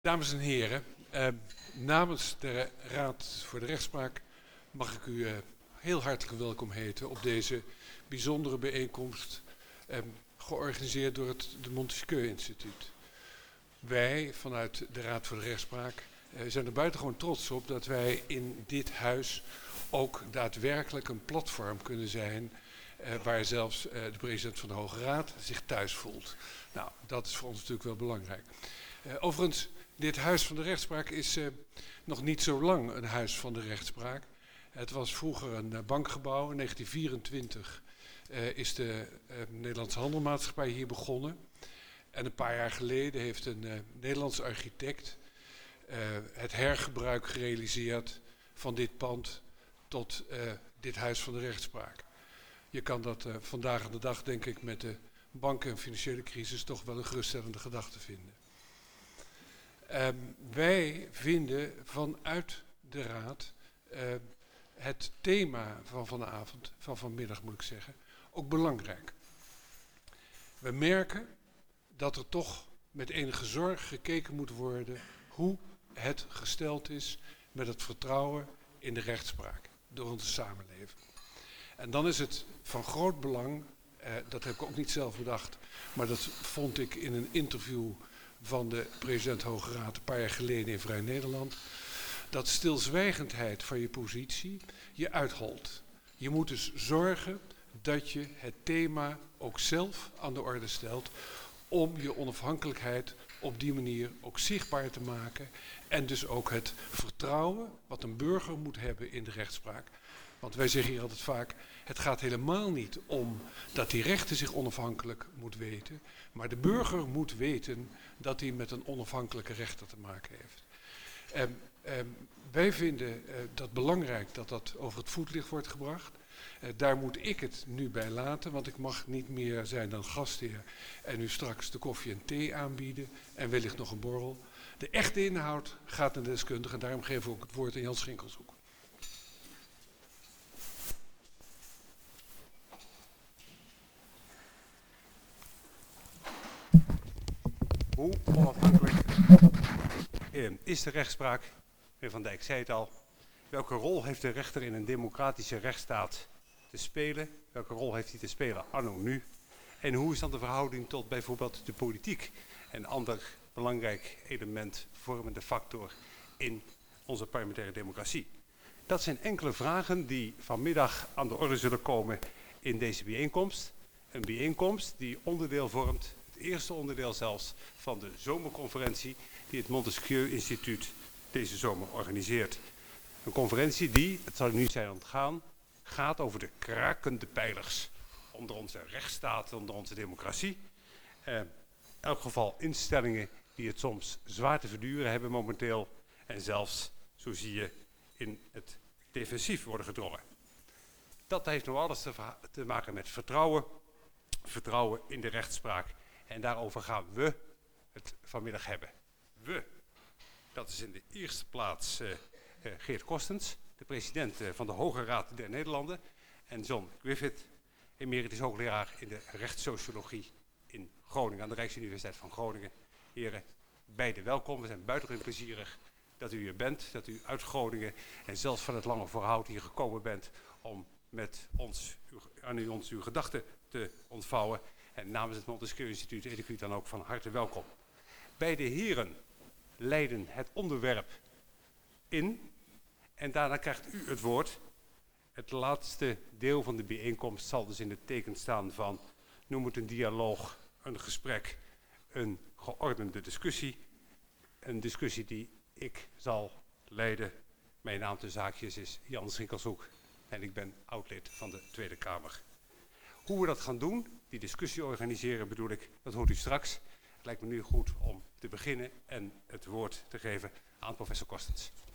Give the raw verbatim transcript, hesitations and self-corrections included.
Dames en heren, eh, namens de Raad voor de Rechtspraak mag ik u eh, heel hartelijk welkom heten op deze bijzondere bijeenkomst eh, georganiseerd door het de Montesquieu Instituut. Wij vanuit de Raad voor de Rechtspraak eh, zijn er buitengewoon trots op dat wij in dit huis ook daadwerkelijk een platform kunnen zijn eh, waar zelfs eh, de president van de Hoge Raad zich thuis voelt. Nou, dat is voor ons natuurlijk wel belangrijk. Uh, overigens, dit Huis van de Rechtspraak is uh, nog niet zo lang een Huis van de Rechtspraak. Het was vroeger een uh, bankgebouw. In negentien vierentwintig uh, is de uh, Nederlandse Handelmaatschappij hier begonnen. En een paar jaar geleden heeft een uh, Nederlandse architect uh, het hergebruik gerealiseerd van dit pand tot uh, dit Huis van de Rechtspraak. Je kan dat uh, vandaag aan de dag, denk ik, met de banken- en financiële crisis toch wel een geruststellende gedachte vinden. Um, wij vinden vanuit de Raad uh, het thema van vanavond, van vanmiddag moet ik zeggen, ook belangrijk. We merken dat er toch met enige zorg gekeken moet worden hoe het gesteld is met het vertrouwen in de rechtspraak door onze samenleving. En dan is het van groot belang, uh, dat heb ik ook niet zelf bedacht, maar dat vond ik in een interview van de president Hoge Raad een paar jaar geleden in Vrij Nederland, dat stilzwijgendheid van je positie je uitholt. Je moet dus zorgen dat je het thema ook zelf aan de orde stelt om je onafhankelijkheid op die manier ook zichtbaar te maken en dus ook het vertrouwen wat een burger moet hebben in de rechtspraak. Want wij zeggen hier altijd vaak, het gaat helemaal niet om dat die rechter zich onafhankelijk moet weten, maar de burger moet weten dat hij met een onafhankelijke rechter te maken heeft. Um, um, wij vinden uh, dat belangrijk dat dat over het voetlicht wordt gebracht. Uh, daar moet ik het nu bij laten, want ik mag niet meer zijn dan gastheer en u straks de koffie en thee aanbieden en wellicht nog een borrel. De echte inhoud gaat naar de deskundige en daarom geven we ook het woord aan Jan Schinkelshoek. Hoe onafhankelijk uh, is de rechtspraak? Meneer Van Dijk zei het al. Welke rol heeft de rechter in een democratische rechtsstaat te spelen? Welke rol heeft hij te spelen anno nu? En hoe is dan de verhouding tot bijvoorbeeld de politiek? Een ander belangrijk element, vormende factor in onze parlementaire democratie. Dat zijn enkele vragen die vanmiddag aan de orde zullen komen in deze bijeenkomst. Een bijeenkomst die onderdeel vormt, het eerste onderdeel zelfs, van de zomerconferentie die het Montesquieu Instituut deze zomer organiseert. Een conferentie die, het zal u niet zijn ontgaan, gaat over de krakende pijlers onder onze rechtsstaat, onder onze democratie. Uh, in elk geval instellingen die het soms zwaar te verduren hebben momenteel en zelfs, zo zie je, in het defensief worden gedrongen. Dat heeft nog alles te, te maken met vertrouwen, vertrouwen in de rechtspraak. En daarover gaan we het vanmiddag hebben. We, dat is in de eerste plaats uh, uh, Geert Kostens, de president uh, van de Hoge Raad der Nederlanden. En John Griffith, emeritus hoogleraar in de rechtssociologie in Groningen, aan de Rijksuniversiteit van Groningen. Heren, beide welkom. We zijn buitengewoon plezierig dat u hier bent, dat u uit Groningen en zelfs van het lange voorhout hier gekomen bent om met ons, aan u ons uw gedachten te ontvouwen. En namens het Montesquieu Instituut heet ik u dan ook van harte welkom. Beide heren leiden het onderwerp in en daarna krijgt u het woord. Het laatste deel van de bijeenkomst zal dus in het teken staan van, noem het een dialoog, een gesprek, een geordende discussie. Een discussie die ik zal leiden. Mijn naam te zaakjes is Jan Schinkelshoek en ik ben oud-lid van de Tweede Kamer. Hoe we dat gaan doen, die discussie organiseren bedoel ik, dat hoort u straks. Het lijkt me nu goed om te beginnen en het woord te geven aan professor Kostens.